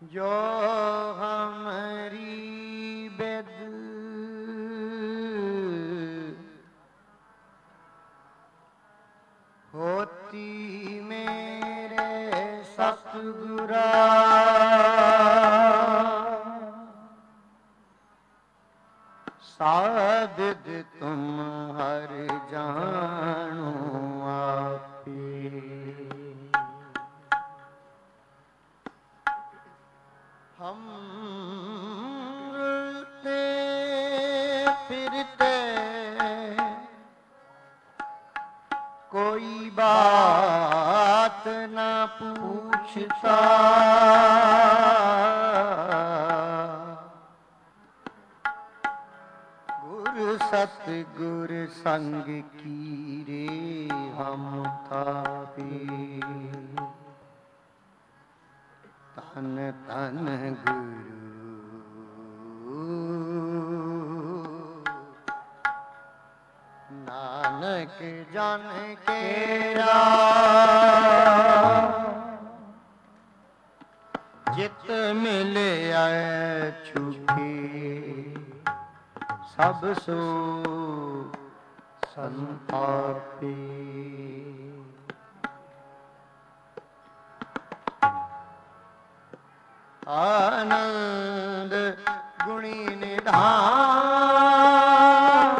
जो हमारी बेद होती मेरे सतगुरा साबिद तुम हर जानो आपे। हम फिरते कोई बात न पूछता, गुर सतगुर संग की रे हम थापे। तन तन गुरु नानक जन केरा, जित मिले छुपे सब सो संतापे। आनंद गुणी निधान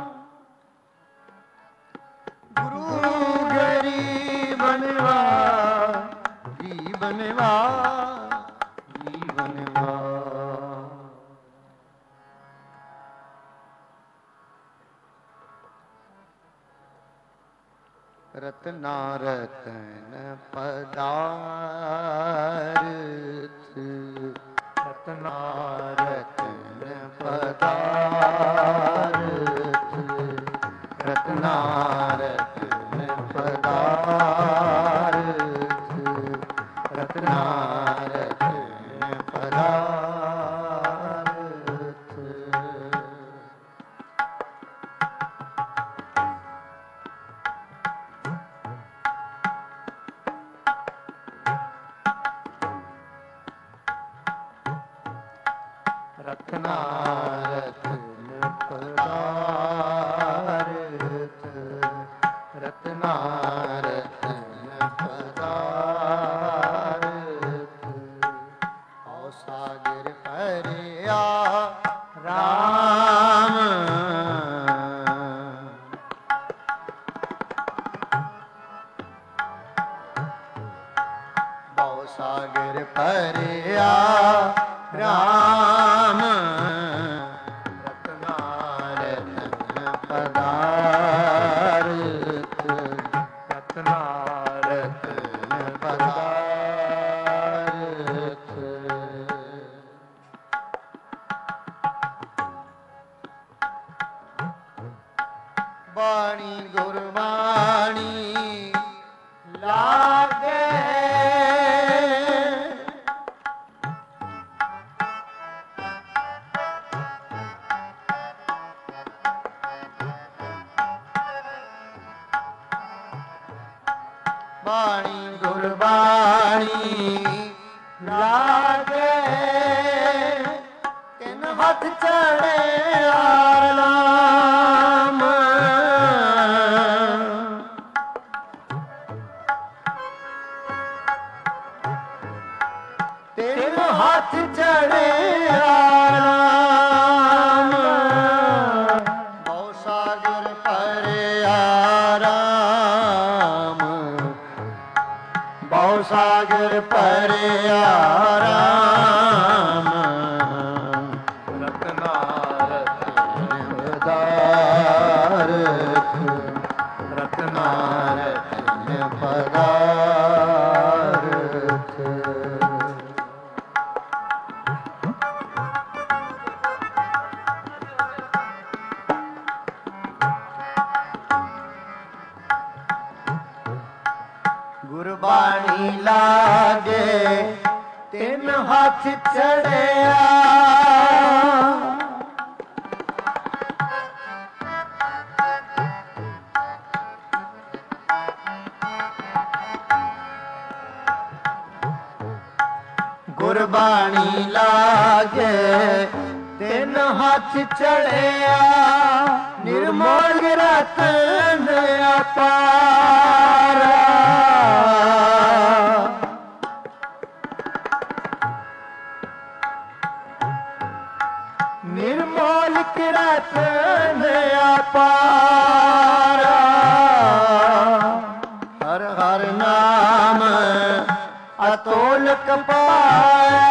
गुरु गरीबनवा गरीबनवा गरीबनवा। रत्ना रतन पदार्थ रत्ना रतन पदार्थ रत्ना रतन पदार्थ रत्ना रतन पदार्थ। रत्ना रतन पदार्थ रत्ना रतन पदार्थ। औ सागर परिया राम भव सागर परिया राम रत्ना रतन पदार्थ रत्ना रतन पदार्थ। बाणी गुरबाणी लागे बाणी गुरबाणी लागे तिन हथ चढ़े आराम। तिन हथ चढ़े आराम भव सागर परे आराम भव सागर परे आराम। रत्ना रतन पदार्थ रत्ना रतन पदार्थ। गुरबाणी लागे तिन हाथ चढ़िया ਗੁਰਬਾਣੀ ਲਾਗੇ ਤਿੰਨ ਹੱਥ ਚੜਿਆ ਨਿਰਮਲ ਰਤਨ ਅਪਾਰ ਨਿਰਮਲ ਰਤਨ ਅਪਾਰ ਹਰ ਹਰ ਨਾਮ ਅਤੋਲਕ ਪਾਇਆ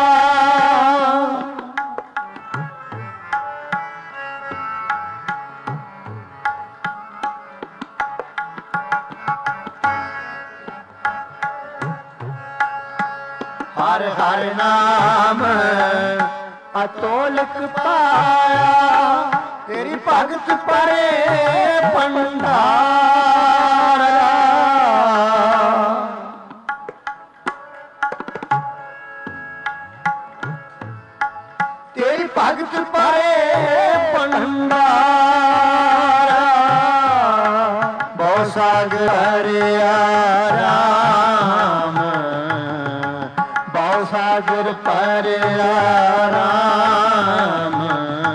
ਹਰ ਹਰ ਨਾਮ ਅਤੋਲਕ ਪਾਇਆ ਤੇਰੀ ਭਗਤ ਪਰੇ ਭੰਡਾਰ ਤੇਰੀ ਭਗਤ ਪਰੇ ਭੰਡਾਰ ਬਹੁ ਸਾਗਰ ਹਰਿਆ ਰਾਮ ਬਹੁ ਸਾਗਰ ਪਰਿਆ ਰਾਮ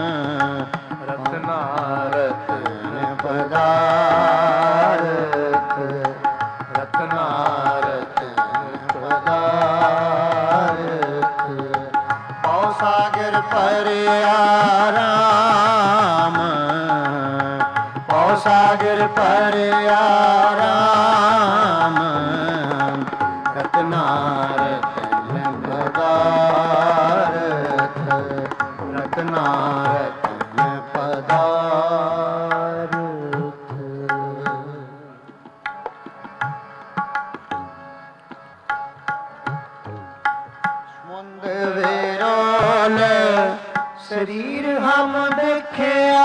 ਰਤਨਾ ਰਤਨ ਪਦਾਰਥ ਰਤਨਾ ਰਤਨ ਪਦਾਰਥ ਬਹੁ ਸਾਗਰ ਪਰਿਆ ਰਾਮ ਬਹੁ ਸਾਗਰ ਪਰਿਆ ਰਾਮ ਰਤਨਾ ਰਤਨ ਪਦਾਰਥ ਰਤਨਾ ਰਤਨ ਪਦਾਰਥ ਸਮੁੰਦ ਵੇਰੋਲ ਸਰੀਰ ਹਮ ਦੇਖਿਆ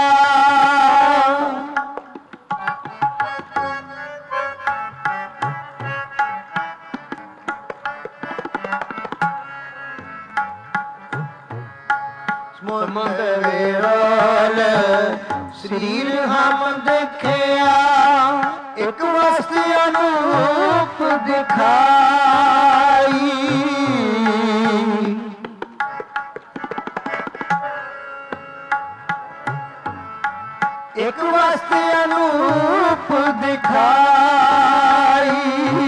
ਸਮੁੰਦ ਵੇਰੋਲ ਸਰੀਰ ਹਮ ਦੇਖਿਆ ਇੱਕ ਵਸਤ ਅਨੂਪ ਦਿਖਾਈ ਇੱਕ ਵਸਤ ਅਨੂਪ ਦਿਖਾਈ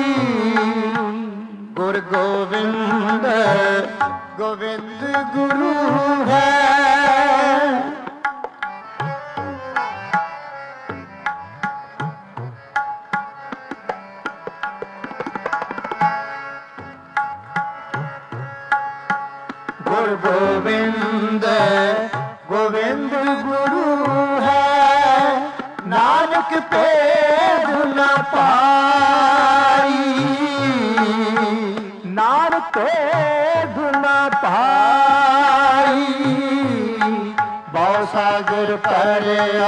ਗੁਰ ਗੋਬਿੰਦ ਗੋਬਿੰਦ ਗੁਰੂ ਹੈ ਗੁਰ ਗੋਬਿੰਦ ਗੋਬਿੰਦ ਗੁਰੂ ਹੈ ਨਾਨਕ ਭੇਦ ਨ ਪਾਈ ਨਾਨਕ ਭੇਦ ਨ ਪਾਈ ਬਹੁ ਸਾਗਰ ਪਰਿਆ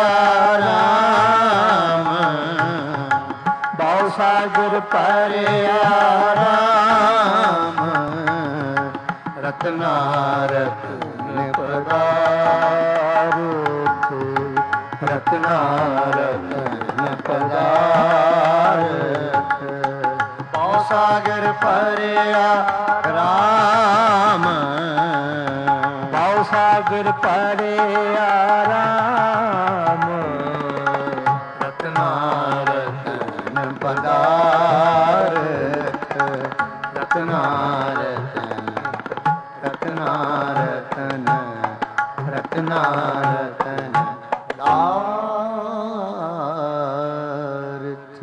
ਰਾਮ ਬਹੁ ਸਾਗਰ ਪਰਿਆ ਰਾਮ ਰਤਨਾ ਰਤਨ ਪਦਾਰਥ ਰਤਨਾ ਰਤਨ ਪਦਾਰਥ ਬਹੁ ਸਾਗਰ ਪਰਿਆ ਰਾਮ ਬਹੁ ਸਾਗਰ ਪਰਿਆ ਰਾਮ ਰਤਨਾ ਰਤਨ ਪਦਾਰਥ ਰਤਨਾ ਰਤਨ ਰਤਨਾ ਰਤਨ ਰਤਨਾ ਰਤਨ ਪਦਾਰਥ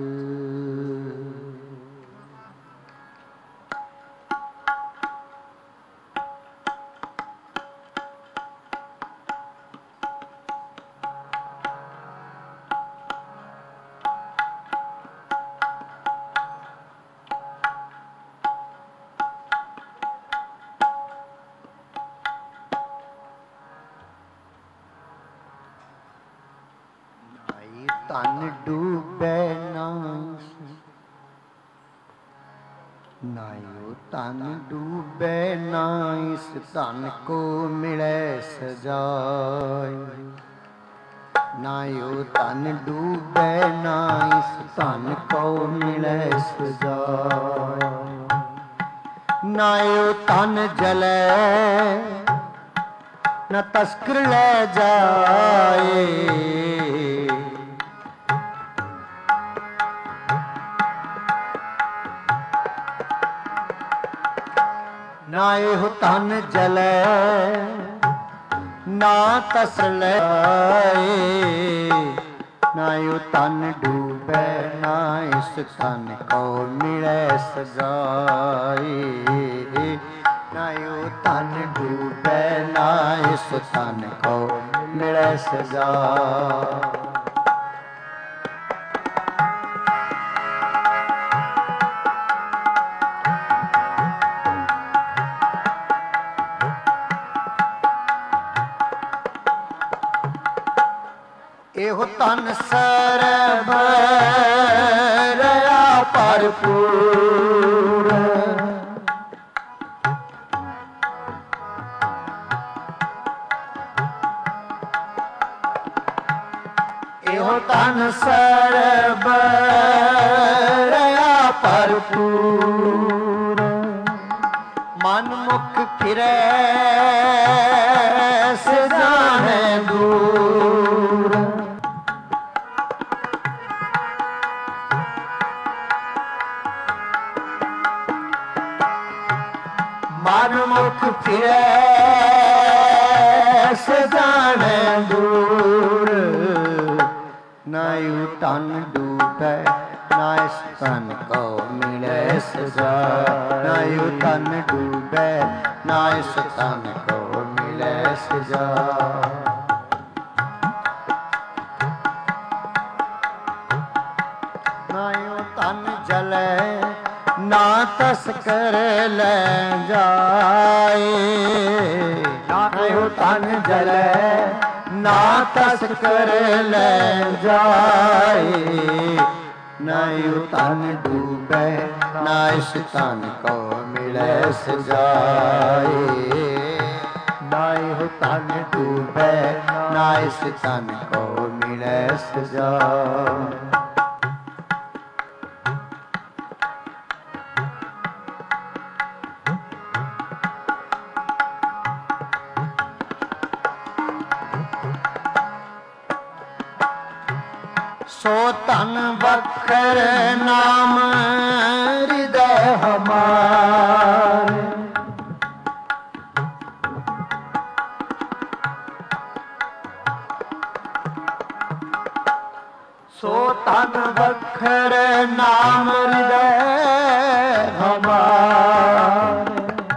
ਧਨ ਡੂਬੈ ਨਾਹੀ ਨਾਇਓ ਧਨ ਡੂਬੈ ਨਾਹੀ ਇਸ ਧਨ ਕੋ ਮਿਲੈ ਸਜਾਈ ਨਾਇਓ ਧਨ ਡੂਬੈ ਨਾਹੀ ਇਸ ਧਨ ਕੋ ਮਿਲੈ ਸਜਾਈ ਨਾਇਓ ਤਨ ਜਲੈ ਨਾ ਤਸਕਰ ਲੈ ਜਾਏ। ਨਾਇਓ ਤਨ ਜਲੈ ਨਾ ਤਸਕਰ ਲੈ ਜਾਏ। ਨਾਇਓ ਤਨ ਡੂਬੈ ਨਾ ਇਸ ਤਨ ਕੋ ਮਿਲੈ ਸਜਾਏ। ਨਾਇਓ ਤਨ ਡੂਬੈ ਨਾ ਇਸ ਤਨ ਕੋ ਮਿਲੈ ਸਜਾਏ। ਇਹੋ ਤਨ ਸਰਬ ਰਹਾ ਭਰਪੂਰ। ਇਹੋ ਤਨ ਸਰਬ ਰਹਾ ਭਰਪੂਰ। ਮਨ ਮੁਖ ਫਿਰੈ ਸਜਾਣੈ ਦੂਰ। ਮਨ ਮੁਖ ਫਿਰੈ ਸਜਾਣੈ ਦੂਰ। ਨਾਇਓ ਤਨ ਡੂਬੈ ਨਾ ਇਸ ਤਨ ਕੋ ਮਿਲੈ ਸਜਾਏ। ਨਾਇਓ ਤਨ ਡੂਬੈ ਨਾ ਇਸ ਤਨ ਕੋ ਮਿਲੈ ਸਜਾਏ। ਨਾਇਓ ਤਨ ਜਲੈ ਨਾ ਤਸਕਰ ਲੈ ਜਾਏ। ਨਾਇਓ ਤਨ ਜਲੈ ਨਾ ਤਸਕਰ ਲੈ ਜਾਏ। ਨਾਇਓ ਤਨ ਡੂਬੈ ਨਾ ਇਸ ਤਨ ਕੋ ਮਿਲੈ ਸਜਾਏ। ਨਾਇਓ ਤਨ ਡੂਬੈ ਨਾ ਇਸ ਤਨ ਕੋ ਮਿਲੈ ਸਜਾਏ। ਸੋ ਤਨ ਬਖਰ ਨਾਮ ਹਿਰਦੈ ਹਮਾਰੇ। ਸੋ ਤਨ ਬਖਰ ਨਾਮ ਹਿਰਦੈ ਹਮਾਰੇ।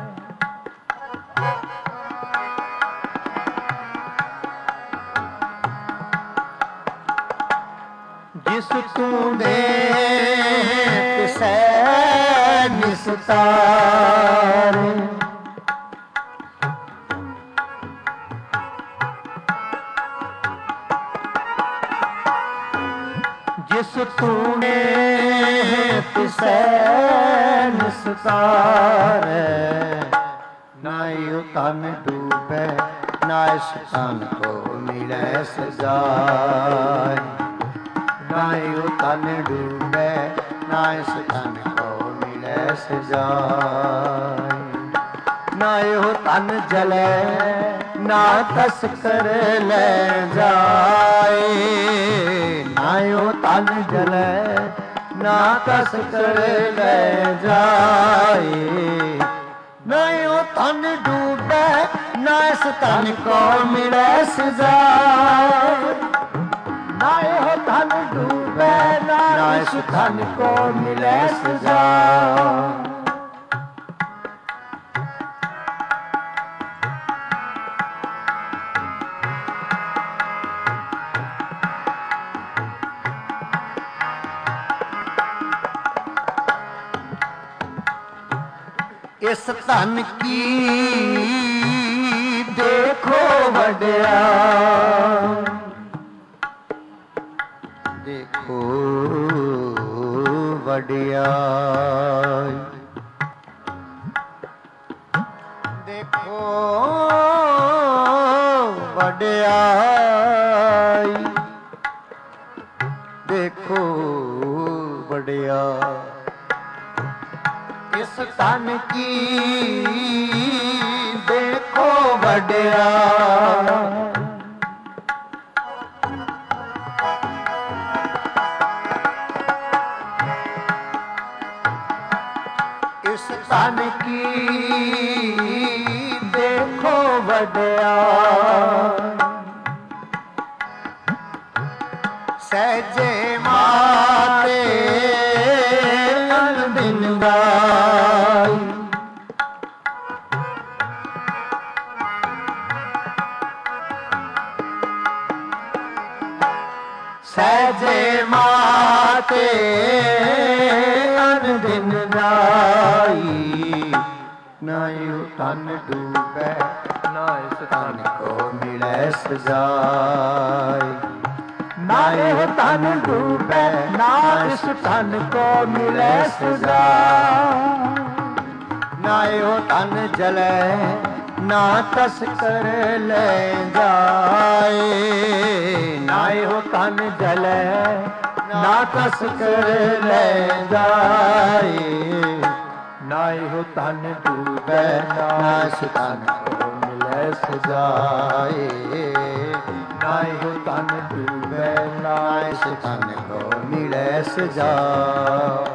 ਜਿਸ ਤੂੰ ਦੇ ਤਿਸੈ ਨਿਸਤਾਰੇ। ਜਿਸ ਤੂੰ ਦੇ ਤਿਸੈ ਨਿਸਤਾਰੇ। ਨਾਇਓ ਤਨ ਡੂਬੈ ਨਾ ਇਸ ਤਨ ਕੋ ਮਿਲੈ ਸਜਾਏ। ਨਾਇਓ ਤਨ ਡੂਬੈ ਨਾ ਇਸ ਤਨ ਕੋ ਮਿਲੈ ਸਜਾਏ। ਨਾਇਓ ਤਨ ਜਲੈ ਨਾ ਤਸਕਰ ਲੈ ਜਾਏ। ਨਾਇਓ ਤਨ ਜਲੈ ਨਾ ਤਸਕਰ ਲੈ ਜਾਏ। ਨਾਇਓ ਤਨ ਡੂਬੈ ਨਾ ਇਸ ਤਨ ਕੋ ਮਿਲੈ ਸਜਾਏ। ਨਾਇਓ ਤਨ ਡੂਬੈ ਨਾ ਇਸ ਤਨ ਕੋ ਮਿਲੈ ਸਜਾਏ। ਇਸ ਧਨ ਕੀ ਦੇਖੋ ਵਡਿਆਈ। ਦੇਖੋ ਵਡਿਆਈ। ਦੇਖੋ ਵਡਿਆਈ। ਦੇਖੋ ਵਡਿਆਈ। ਇਸ तन की देखो वड्याई। इस तन की देखो वड्याई। सहजे माते दिन गाई। सहजे माते दिन गाई। नायु तन डूबे ना इस तन को मिले सजाई। नाय हो तन डूबे ना इस तन को मिले सजाई। नाय हो तन जले ना तस्कर ले जाए। नाय हो तन जले ना तस्कर ले जाए। नाय हो तन डूबे ना इस तन को मिले सजाए। नाय हो तन डूबे ना इस तन को मिले सजाए।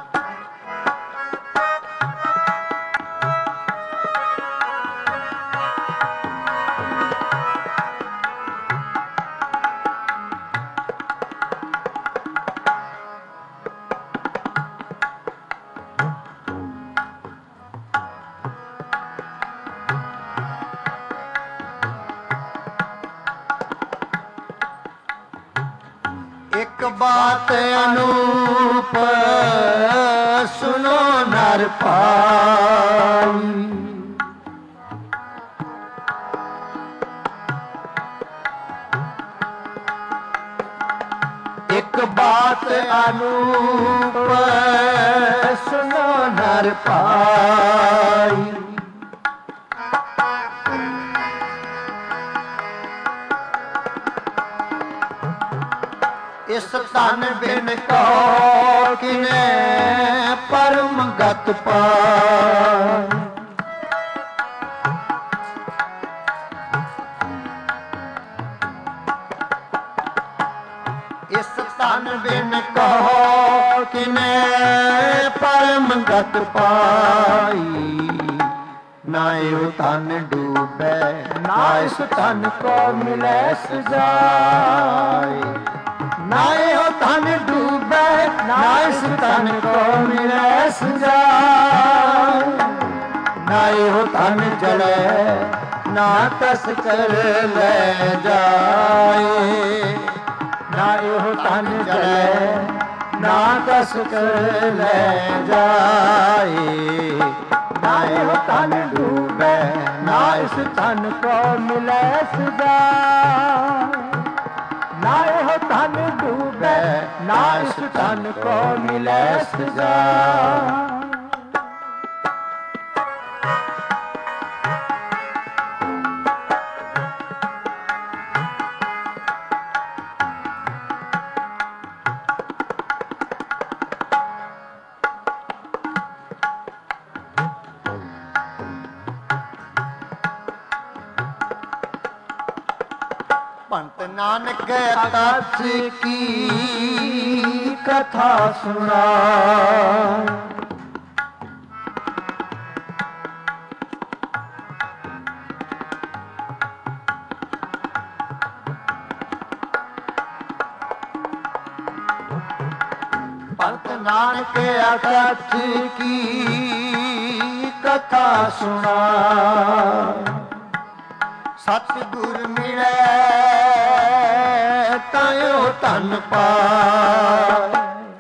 एक बात अनूप सुनो नर पाई। एक बात अनूप सुनो नर पाई। इस तन बिन कहो किने परम गत पाई। इस तन बिन कहो किने परम गत पाई। नाय तन डूबे ना इस तन को मिले सजाई। नाय हो तन डूबे ना इस तन को मिले सजाई। नाय हो तन जले ना तस्कर ले जाए। नाय हो तन जले ना तस्कर ले जाए। नाय हो तन डूबे ना इस तन को मिले सजाई। नाय हो तन डूबे ना इस तन को मिले सजाई। पंत नानक तस की कथा सुना। पंत नानक तस की कथा सुना। सतगुर मिले तायो धन पाए।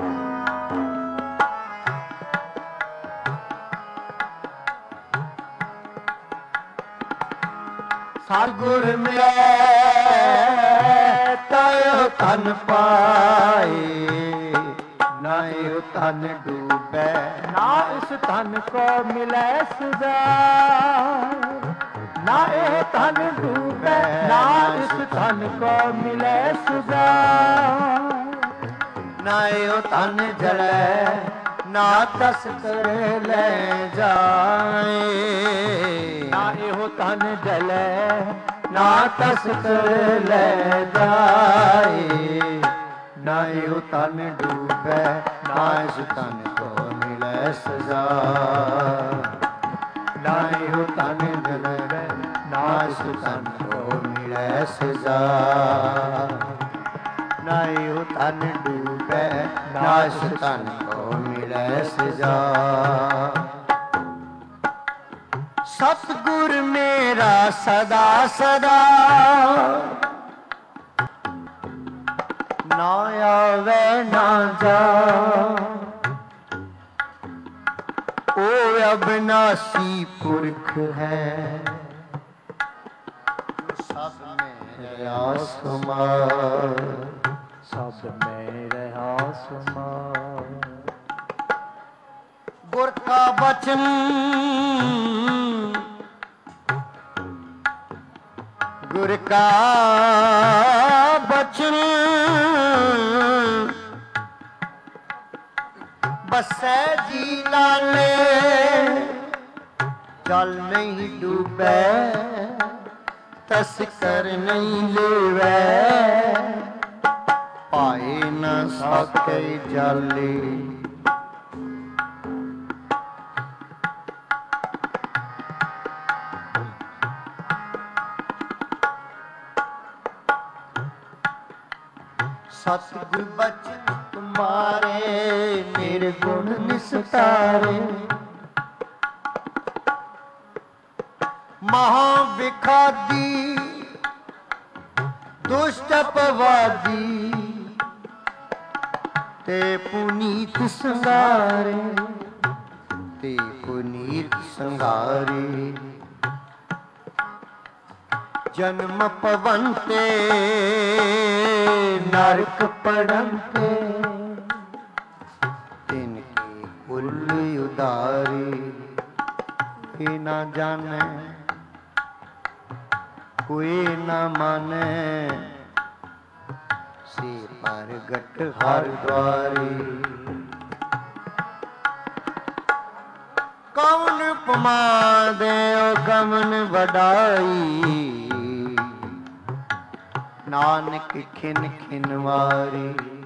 सतगुर मिले तायो धन पाए। नाय धन डूबे ना इस धन को मिले सजाए। ना ये धन डूबे ना इस धन को मिले सजाए। ना यो धन जले ना तस कर ले जाए, ना एहो तन जले ना तस कर ले जाए, ना एहो तन डूबे, ना इस तन को मिले सजा, ना एहो तन जले, ना इस तन को मिले सजा, ना एहो तन डूबे, ना इस तन को मिले सजा। सतगुर मेरा सदा सदा ना आवे ना जा, ओ अविनाशी पुरख है, सब में रहा समार, सब में रहा समार। गुर का वचन गुर का वचन बसै जी लाले, जल नहीं डूबे, तस कर नहीं लेवै, पाए न सके जाले। सतगुर बचन तुम्हारे, मेरे गुण निस्तारे, महाविखादी दुष्ट अपवादी, ते पुनीत संगारे, ते पुनीत संगारे, जन्म पवंते नरक पड़ंते, तिनकी कुल उदारी, ही ना जाने कोई न माने, से प्रगट हर द्वारी। कौन उपमा दे गमन वडाई, नानक खिन खिन वारी।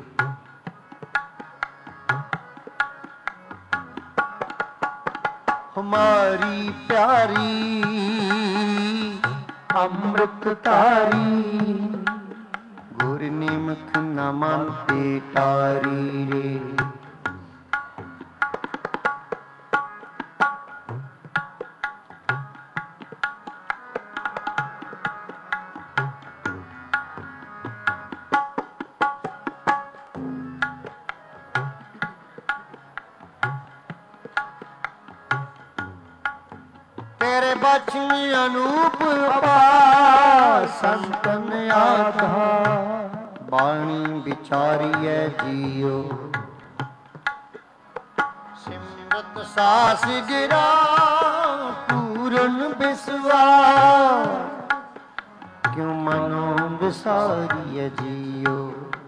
हमारी प्यारी अमृत तारी, गुर निमख न मानते तारी रे। तेरे बचन अनूप अपार, संतन आधार, बाणी विचारिय जियो। सिमरत सास गिरा पूरन विश्वास, क्यों मनो विसारिय जियो।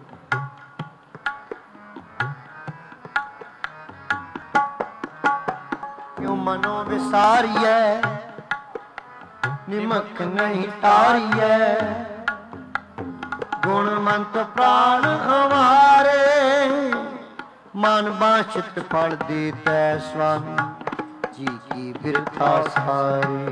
क्यों मनो विसारिय, निमक नहीं तारिय। गुणमंत प्राण हमारे, मन वांछित फल देते स्वामी जी की बिरथा सारे।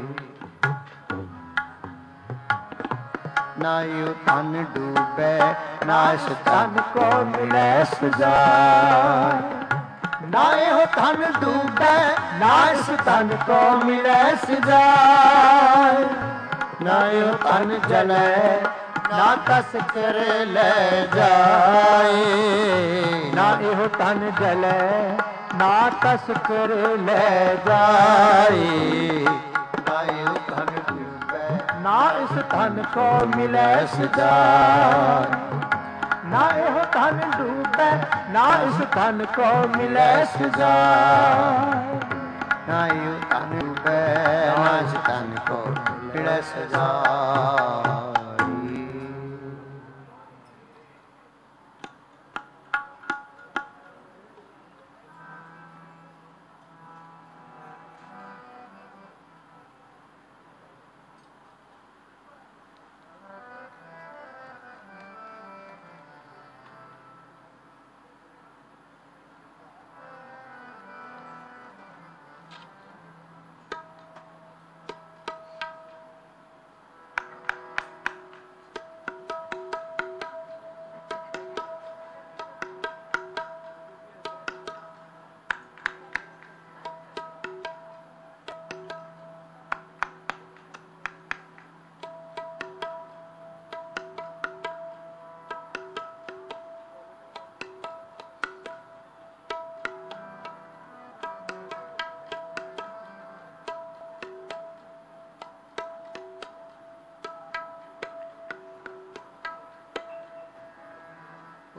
ना यो तन डूबे, ना इस तन को मिले सजाए। ना यो तन डूबे, ना इस तन को मिले सजाए। ना यो तन जले, ना तस कर ले जाए। ना एहो तन जले, ना तस कर ले जाए। ना यो तन डूबे, ना इस तन को मिले सजाए। ना एहो तन डूबे, ना इस तन को मिले सजाए। ना यो तन डूबे, ना इस तन को मिले सजाए।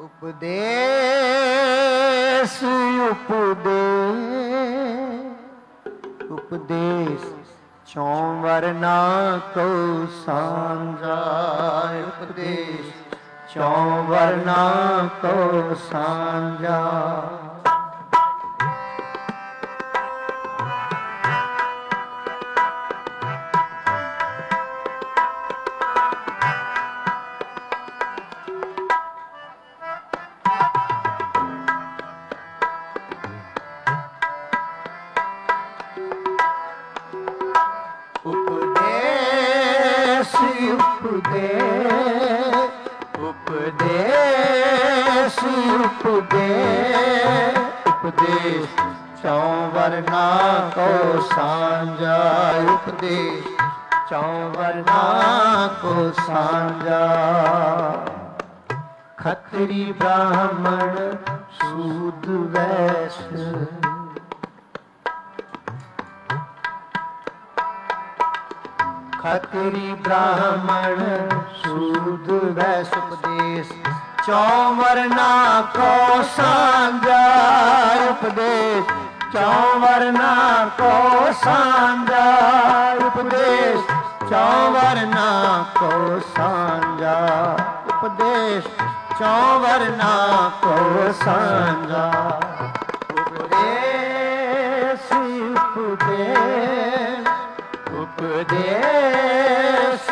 उपदेश उपदेश चौं वर्ना को सांझा उपदेश चौं वर्ना को सांझा उपदेश उपदेश चौं वर्ना को सांझा उपदेश चौं वर्ना को सांझा खत्री ब्राह्मण शूद्र वैश्य खत्री ब्राह्मण शूद्र वैश्य उपदेश चौं वर्ना को सांझा उपदेश चौं वर्ना को सांझा उपदेश चौं वर्ना को सांझा उपदेश चौं वर्ना को सांझा उपदेश उपदेश उपदेश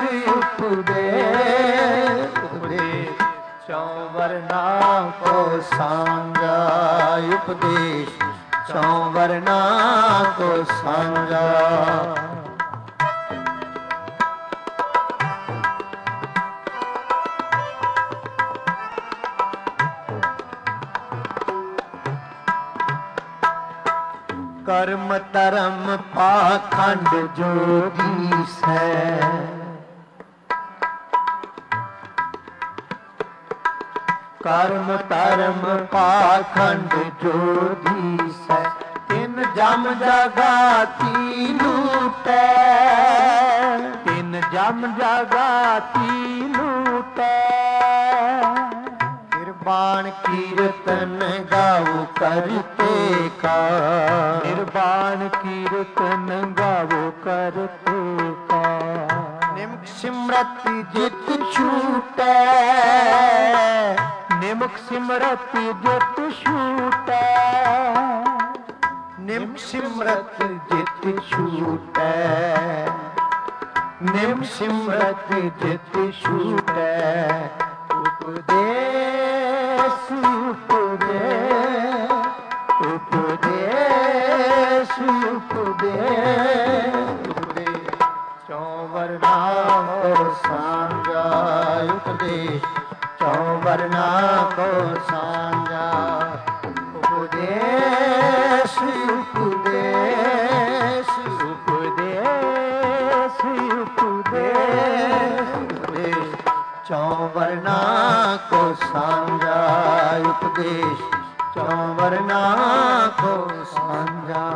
उपदेश उपदेश चौं वर्ना को सांझा उपदेश चौं वर्ना को सांझा कर्म धर्म पाखंड जोगी से कर्म धर्म पाखंड जोगी से तिन जम जगाती लूटे तिन जम जगाती लूटे निर्वाण कीर्तन गाओ करते का निर्वाण कीर्तन गाओ करते का निमुख सिमरत जित छूटे निमुख सिमरत जित छूटे निमुख सिमरत जित छूटे निमुख सिमरत जित छूटे उपदेश उपदेश उपदेश उपदेश चौं वर्ना को सांझा उपदेश चौं वर्ना को सांझा उपदेश उपदेश उपदेश उपदेश चौं वर्ना को सांझा उपदेश चौं वर्ना को सांझा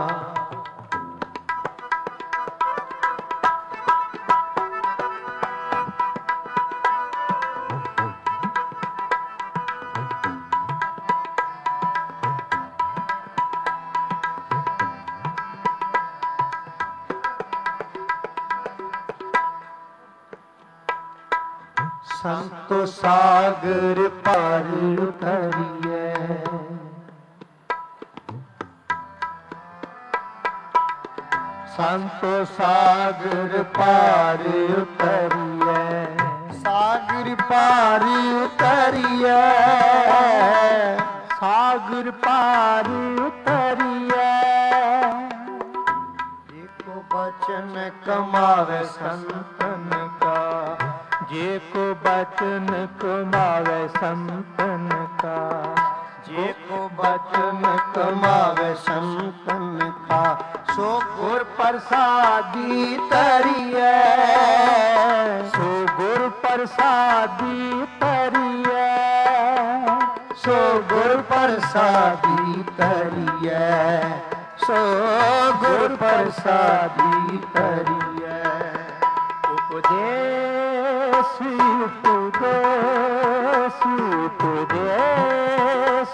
संतो सागर पार उतरिए संतो सागर पार उतरिए सागर पार उतरिए सागर पार उतरिए एको बचन कमावे संतन का जे को बचन कमावे संतन का जे को बचन कमावे संतन का सो गुर प्रसादी तरिए सो गुर प्रसादी तरिए सो गुर प्रसादी तरिए सो गुर प्रसादी तरिए उपदेश उपदेश उपदेश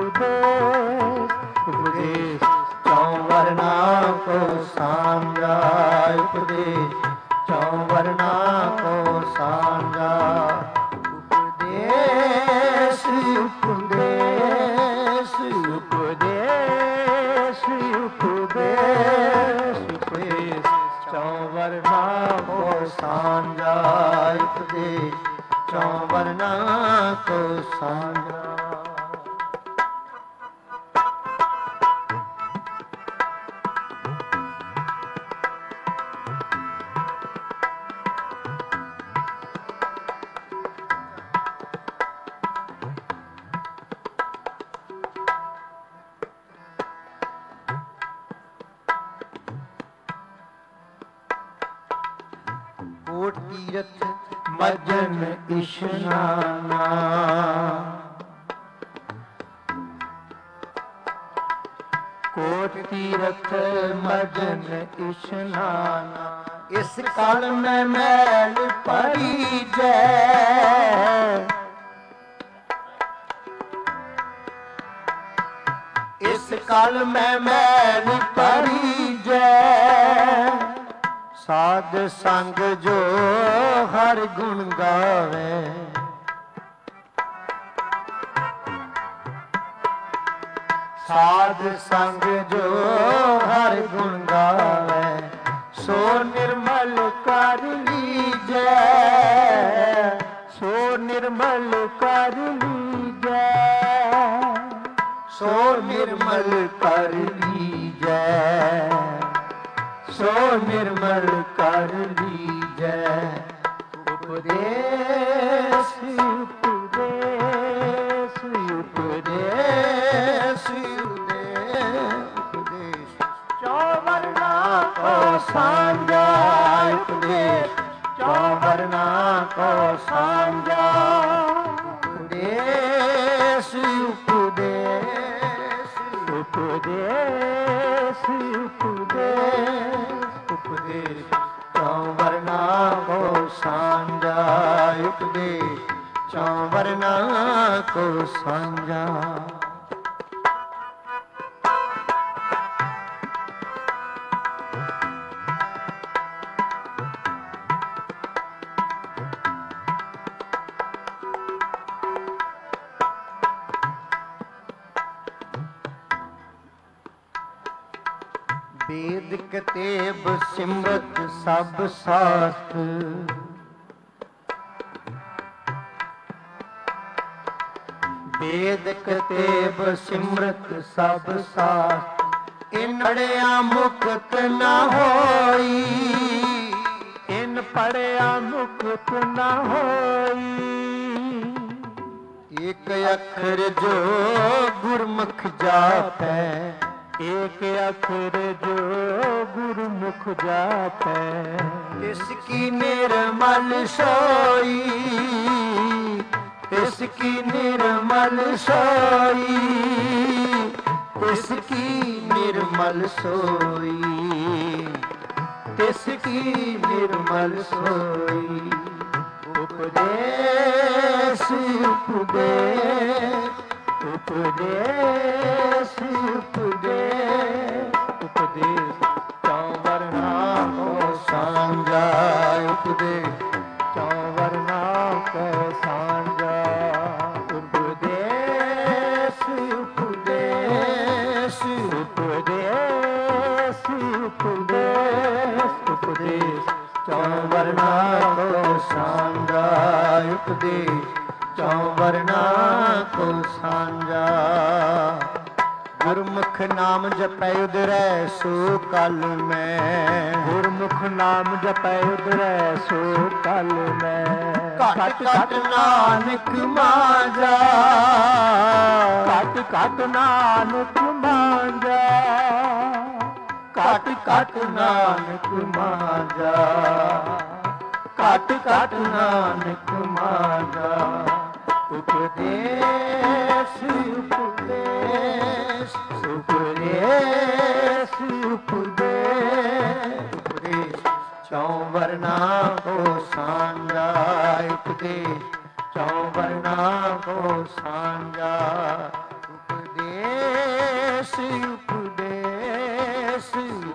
उपदेश चौं वर्णा को सांझा उपदेश चौं वर्णा को सांझा उपदेश उपदेश उपदेश उपदेश उपदेश चौं वर्णा को सांझा उपदेश चौं वर्णा को सांझा। तीरथ मजन इशनाना कोट तीरथ मजन इशनाना इस काल में मैल पड़ी जय इस काल में मैल पड़ी जय साध संग जो हर गुण गावे साध संग जो हर गुण गावे सो निर्मल कर लीजै सो निर्मल कर लीजै सो निर्मल कर लीजै सो निर्मल कर लीजै उपदेश उपदेश उपदेश उपदेश चौवर्णा को सांझा उपदेश चौवर्णा को सांझा उपदेश उपदेश उपदेश उपदेश चौं वर्णा को सांझा उपदेश चौं वर्णा को सांझा। वेद कतेब सिमरत सब शास्त्र वेद कतेब सिमरत सब शास्त्र इन पढ़िया मुक्त न होई इन पढ़िया मुक्त न होई एक अखर जो गुरमुख जापै एक अखर जो गुरुमुख जापै इसकी निर्मल सोई इसकी निर्मल सोई इसकी निर्मल सोई इसकी निर्मल सोई उपदेश उपदेश उपदेश उपदेश उपदेश चौं वर्णा को सांझा उपदेश चौं वर्णा को सांझा उपदेश उपदेश उपदेश उपदेश उपदेश चौं वर्णा को सांझा उपदेश चौं वर्णा को सांझा। गुरमुख नाम जपै उदरै सो कल में गुरमुख नाम जपै उदरै सो कल में घट घट नानक मांझा घट घट नानक मांझा घट घट नानक मांझा घट घट नानक मांझा उपदेश उपदेश उपदेश उपदेश उपदेश चौं वर्णा को सांझा उपदेश चौं वर्णा को सांझा। उपदेश उपदेश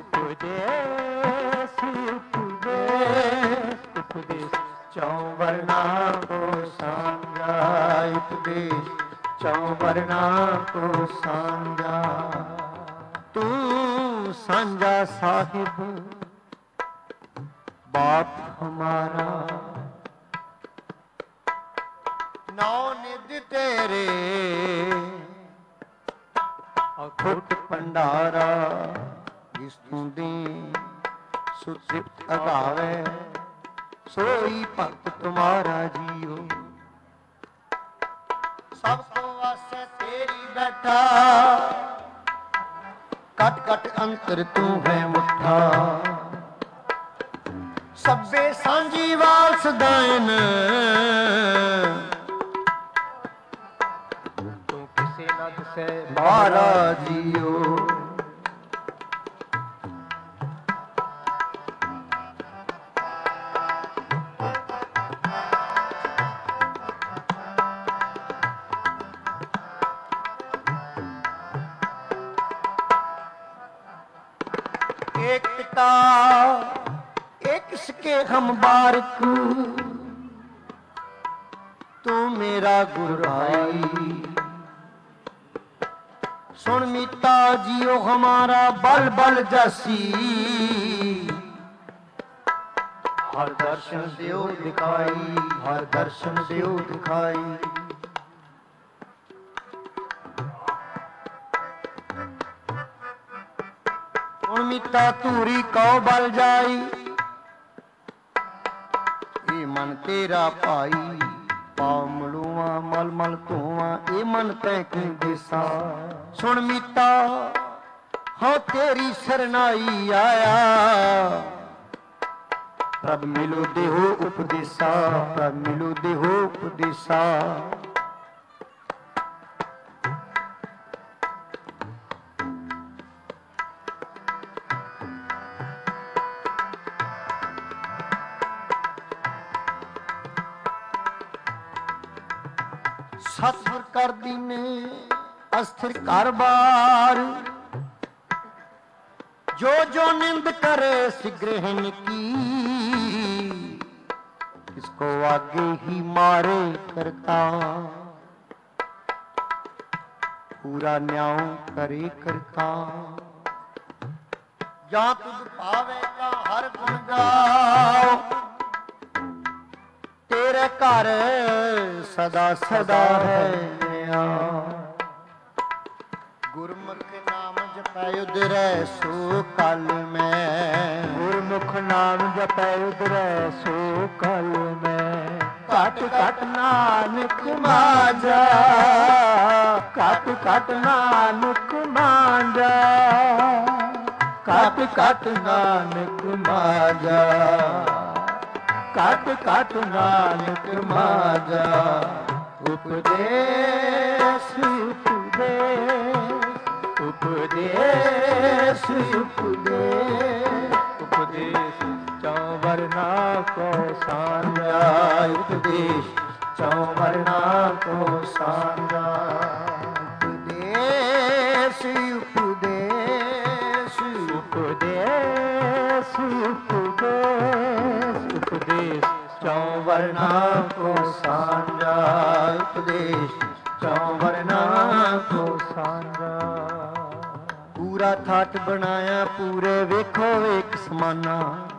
उपदेश उपदेश उपदेश चौं वर्णा को सांझा। उपदेश चौं वर्णा को सांझा। तू सांझा साहिब बाप हमारा, नौ निध तेरे अखुट भंडारा। जिस तू दी सुतृप्त अगावे सोई भक्त तुम्हारा जियो। सबको वासे तेरी बैठा कट कट अंतर तू है मुठा। सब्बे सांझी वाल सदायन तू किसे न दिसे मारा जियो। एक पिता एक इसके हम बारिक, तू मेरा गुराई। सुन मीता जियो हमारा बल बल जासी। हर दर्शन देव दिखाई, हर दर्शन देव दिखाई। सुन मीता तूरी कौ बल जाई। मन तेरा भाई पाव मलूआ मल मल धुआ। ए मन तैं दिसा। सुन मीता हाँ तेरी सरनाई आया। प्रभ मिलो देहो उपदेसा, प्रभ मिलो देहो उपदेसा। सतगुर कर दीने अस्थिर कारबार। जो जो निंद करे सिग्रहण की। इसको आगे ही मारे करता। पूरा न्याय करे करता। जा तुझ पावेगा हर गुण गाओ। तेरे घर सदा सदा है नया। गुरमुख नाम जपै उधरै सो कल में। गुरमुख नाम जपै उधरै सो कल में। कट कट नानक मांझा, कट कट नानक मांझा। कट कट नानक मांझा, कट कट नानक मांझा। उपदेश उपदेश उपदेश उपदेश उपदेश चौं वर्णा को सांझा। उपदेश चौं वर्णा को सांझा। उपदेश उपदेश उपदेश उपदेश उपदेश चौं वर्णा को सांझा। उपदेश चौं वर्णा को सांझा। पूरा थाट बनाया पूरे वेखो एक समाना।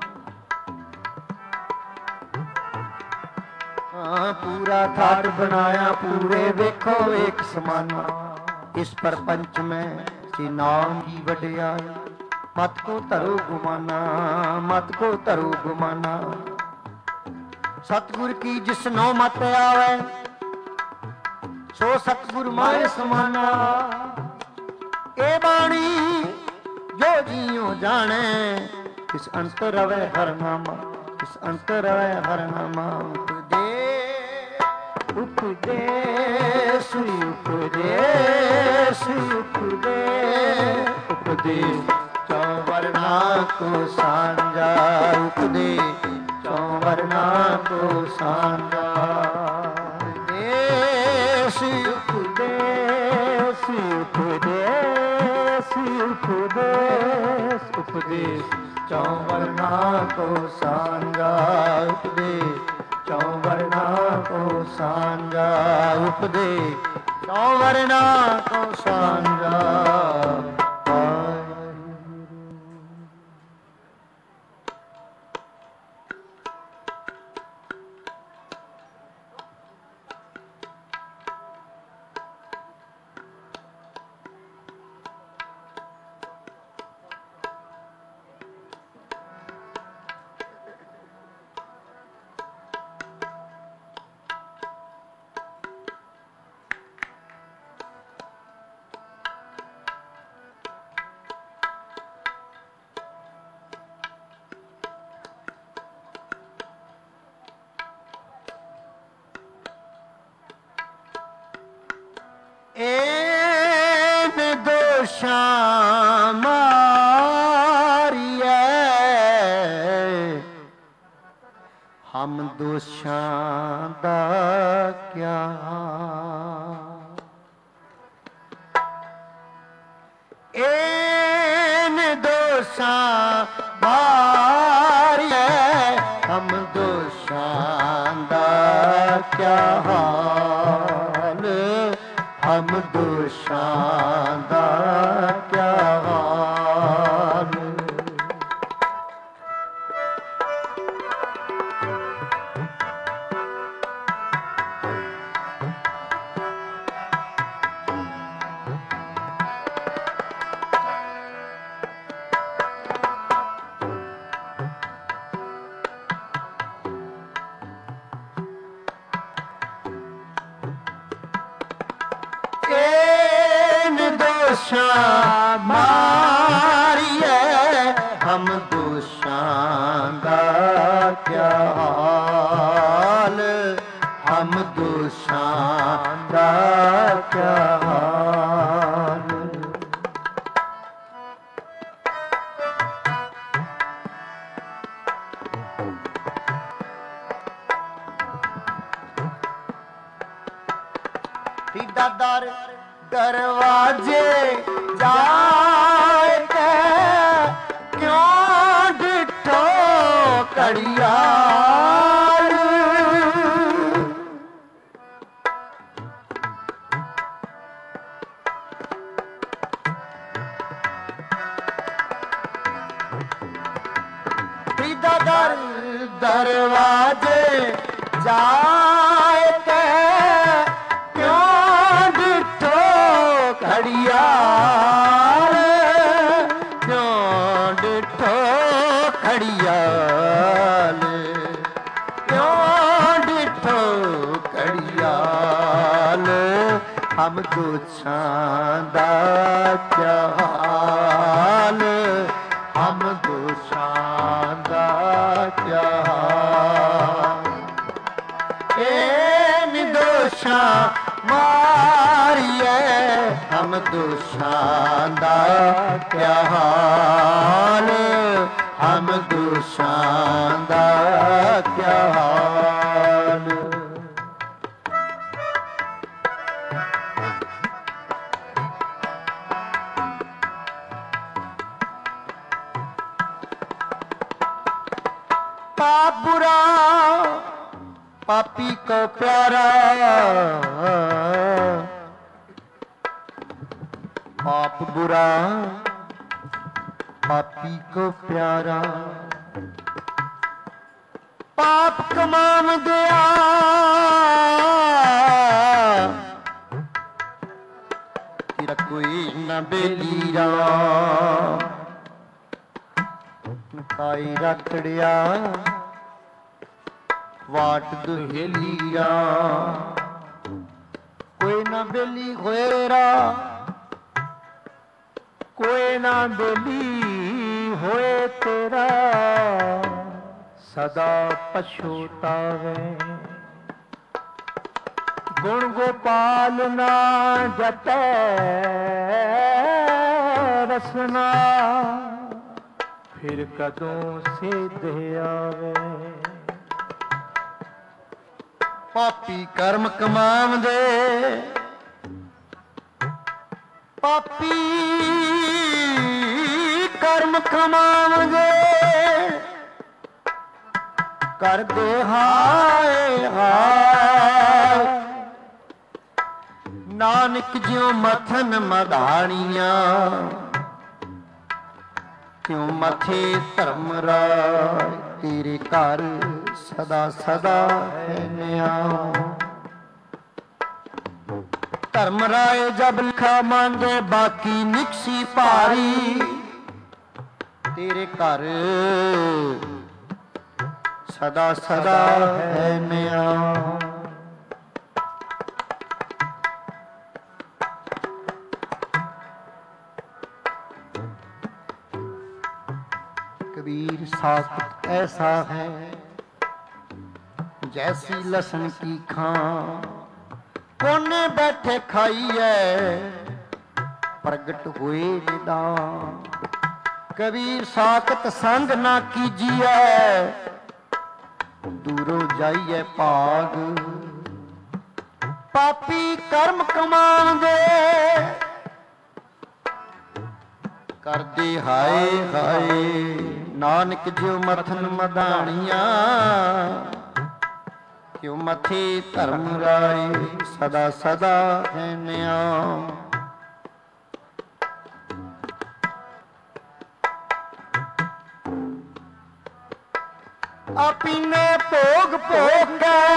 पूरा थाट बनाया पूरे वेखो एक समाना। इस प्रपंच में श्री नाम की वडियाई। मत को धरो गुमाना, मत को धरो गुमाना। सतगुर की जिस नौ मत आवे सो सतगुर मारे समाना। ए बाणी जो जियो जाने किस अंतर रवे हर नामा। किस अंतर रवे हर नामा। उपदेश उपदेश उपदेश उपदेश चौं वर्णा को सांझा। उपदेश चौं वर्णा को सांझा। उपदेश चौं वर्णा को सांगा उपदेश चौं वर्णा को सांगा उपदेश चौं वर्णा को सांगा। एन दोषां मारिए हम दोषां दा क्या एन दोषां मारिए हम दोषां दा क्या हाल हम दोषां दा क्या हाल। दोषां मारिए हम दोषां दा क्या हाल हम दोषां दा क्या हाल। सीधा दर दरवाजे जाए के क्यों डिठो कड़ियाल। सीधा दर दरवाजे जाए के खड़ियाल क्यों डिठो खड़ियाल क्यों डिठो खड़ियाल हम दोषां दा क्या हाल हम दोषां दा क्या हाल। ए दोषां मारिए हम दोषां दा क्या हाल हम दोषां दा क्या हाल। पाप बुरा पापी को प्यारा पाप बुरा पापी को प्यारा पाप कमाम गया तेरा कोई न बेलीरा ताई रखड़िया वाट दुहेलिया कोई ना बेली होएरा कोई ना बेली होए तेरा सदा पछोतावे। गुण गोपाल ना जपै रसना फिर कदों सिद्ध आवे। पापी कर्म कमावदे पापी ਕਰਮ ਕਮਾਵਦੇ ਕਰਦੇ ਹਾਏ ਹਾਏ। ਨਾਨਕ ਜਿਉ ਮਥਨ ਮਧਾਣੀਆਂ ਕਿਉ ਮਥੇ ਧਰਮ ਰਾਏ। ਤੇਰੇ ਘਰ ਸਦਾ ਸਦਾ ਹੈ ਨਿਆਉ। ਧਰਮ ਰਾਏ ਜਬ ਲਿਖਾ ਮੰਗੇ ਬਾਕੀ ਨਿਕਸੀ ਭਾਰੀ। ਤੇਰੇ ਘਰ ਸਦਾ ਸਦਾ ਹੈ ਨਿਆਉ। कबीर साथ ऐसा है जैसी लसन की खां। कोने बैठे खाइए प्रगट हुए निदान। कबीर साकत संग ना कीजिए दूरों जाइए भाग। पापी कर्म कमांदे करदे हाय हाय। नानक जिउ मथन मधाणियां क्यों मथे धर्म राय। सदा सदा है नियां। अपने भोग भोग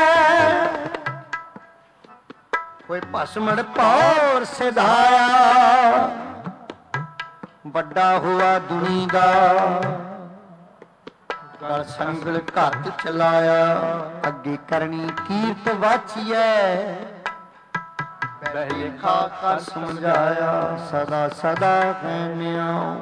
कोई भस्मड़ पौर सिधाया। ਵੱਡਾ ਹੋਆ ਦੁਨੀ ਦਾ ਗਲ ਸੰਗਲ ਘੱਟ ਚਲਾਇਆ। ਅੱਗੇ ਕਰਨੀ ਕੀਰਤ ਵਾਚੀਐ ਬਹਿ ਖਾ ਕਰ ਸਮਝਾਇਆ। ਸਦਾ ਸਦਾ ਕਹਿਨਿਆਉ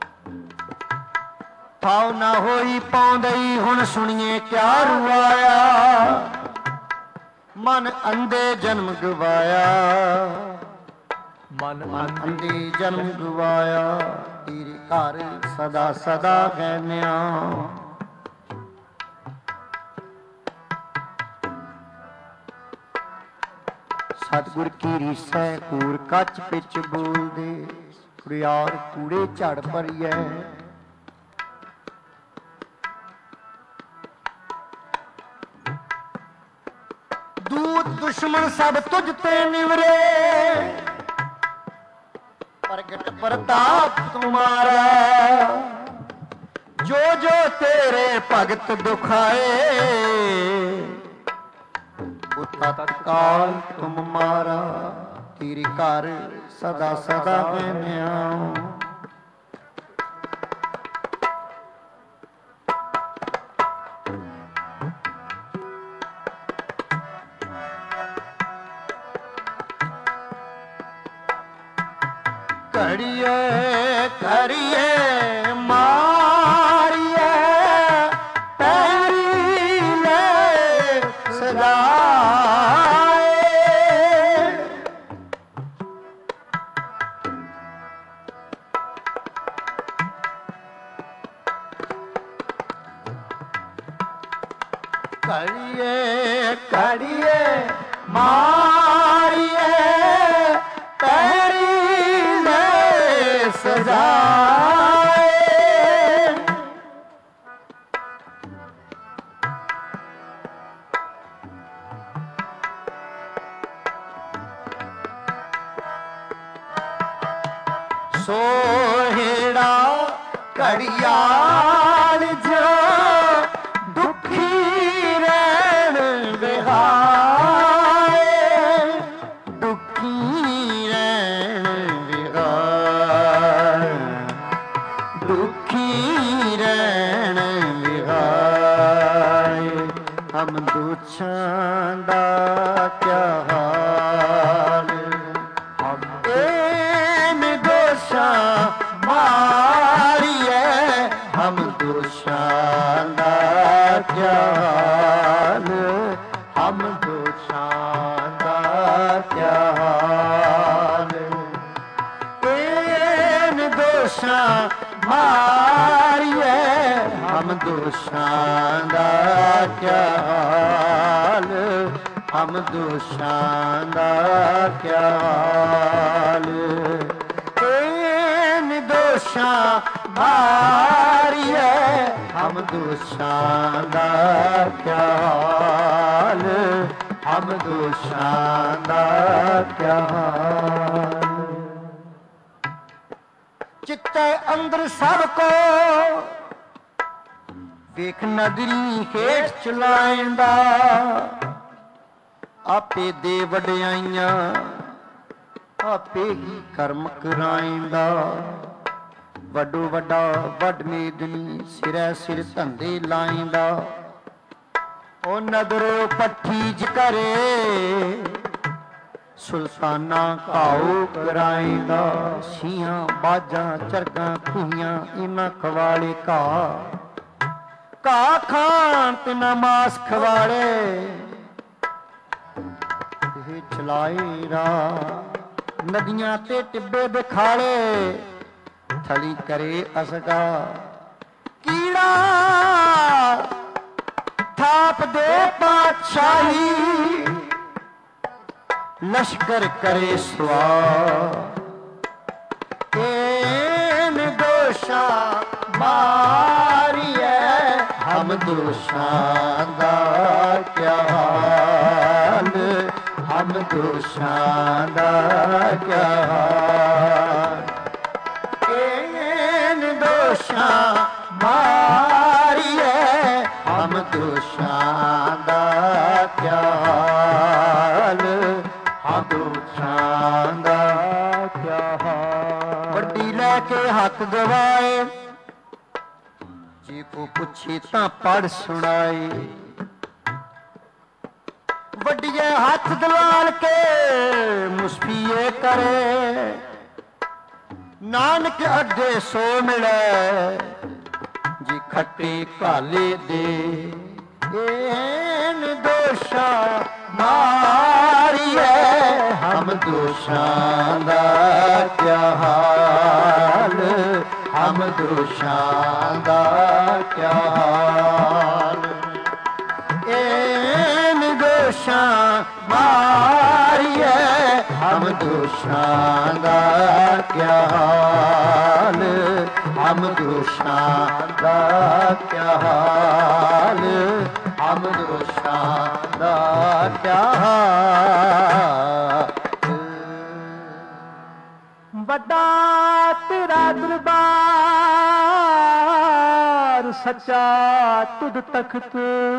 ਥਾਉ ਨਾ ਹੋਈ ਪਾਉਂਦਈ। ਹੁਣ ਸੁਣੀਏ ਕਿਆ ਰੁਆਇਆ। ਮਨ ਅੰਧੇ ਜਨਮ ਗਵਾਇਆ। मन अंधे जन्म गवाया। तेरे घर सदा सदा है न्याय। सतगुर की रीसै कूर कच पिच बोल दे। कुड़ियार कूड़े झड़ भरिए। दूत दुश्मन सब तुझ ते निवरे। प्रगट प्रताप तुम्हारा जो जो तेरे भगत दुखाए। तत्काल तुम मारा। तेरे घर सदा सदा है न्याय। करिए करिए मारिए पैरी ले सदाए। करिए करिए मारिए पैरी सजाए। सोहेड़ा घड़ियाल जो दुखी रैन बिहाए। दुखी रैन बिहाए। दुखी रैन बिहाए। हम दुछां दा क्या हाल। हम दोषां मारिए। हम दोषां दा क्या हाल। हम दोषां दा क्या हाल। दोषां मारिए। हम दोषां दा क्या हाल। हम दोषां दा क्या हाल। दोष दोषां मारिए हम दोषां दा क्या हाल हम दोषां दा क्या हाल चित्ते अंदर सब को वेख नदरी हेठ चलाएंदा आपे दे वड्याइयां आपे ही कर्म कराएंदा वड्डो वड्डा वड मेदनी सिरै सिर धंधे लाएंदा ओ नदरो पट्ठीज करे सुल्ताना घाओ कराएंदा छियां बाजां चरगां खूहियां इन्हां खवाले घाह घाह खान ते ना मास खवाड़े चलाए राह नदियां ते टिब्बे बिखाड़े थली करे असगा कीड़ा थाप दे पातशाही लश्कर करे स्वार दोषा मारिए हम दोषां दा क्या हाल हम दोषां दा क्या हाल दोषां मारिए हम दोषां दा क्या हाल हम दोषां दा क्या हाल वड्डी लैके हक गवाए जी को पुछे तां पढ़ सुनाए वड्डिए हाथ दलाल के मुस्फिए करे नानक अगे सो मिले जी खट्टे काले दे दोषा मारिए हम दोषां दा क्या हाल हम दोषां दा क्या हाल दोषां मारिए हम दोषां दा क्या हाल हम दोषां दा क्या हाल हम दोषां दा क्या हाल बड़ा तेरा दरबार सच्चा तुद तख्त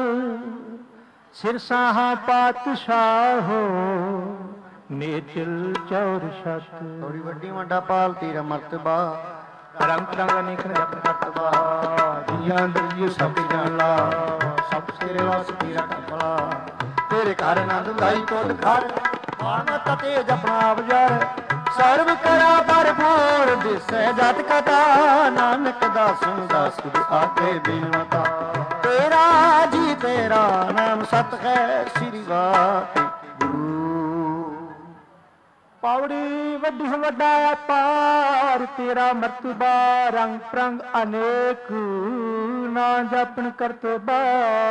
सिरसाहा पातशाह हो नेचल चौर शत थोड़ी वड्डी वड्डा पाल तेरा मर्तबा रंग रंग निखर जप करतबा जियां दरियो सब जानला सब तेरे वास तेरा कपला तेरे घर नंद लाई तोड़ घर मानत तेज अपना बजार सर्व करा भरपूर दिसै जत कथा नानक दासों दास आगे बिनता तेरा जी तेरा नाम सत है श्री वाहिगुरु पावड़ी वड्डी वड्डा पार तेरा मर्तबा रंग प्रंग अनेक ना जपन करतबा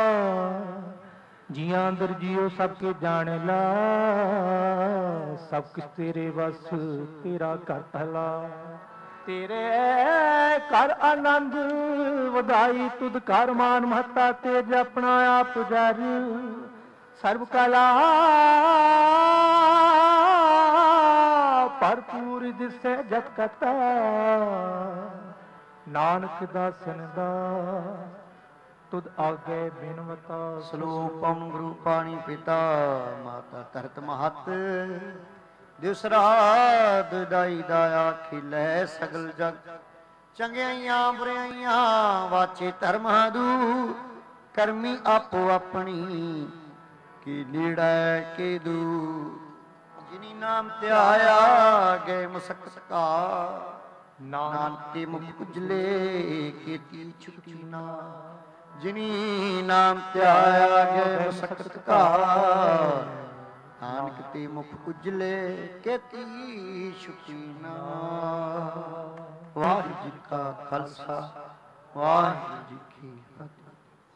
जियां अंदर जियो सबके जाने ला सब कुछ तेरे बस तेरा कर भला तेरे कर आनंद वधाई तुद कर मान महता तेज अपना आप जर सर्व कला भरपूर दिसे जत कता नानक दासन दा तुद आगे बिनवता सलोकम गुरु पाणी पिता माता तरत महत दूसरा दाई दाया खिलै सगल जग चंगियाइयां बुराइयां वाचे धर्म दू करमी आपो अपनी की लीड़ा के दू जिनी नाम त्याया गए मुसक का नानक के मुख उजले खेती छुटी ना जिनी नाम त्याया गए मुसक का नानक ते मुख उजले केती शुकीना वाहिगुरू जी का खालसा वाहिगुरू जी की फतेह।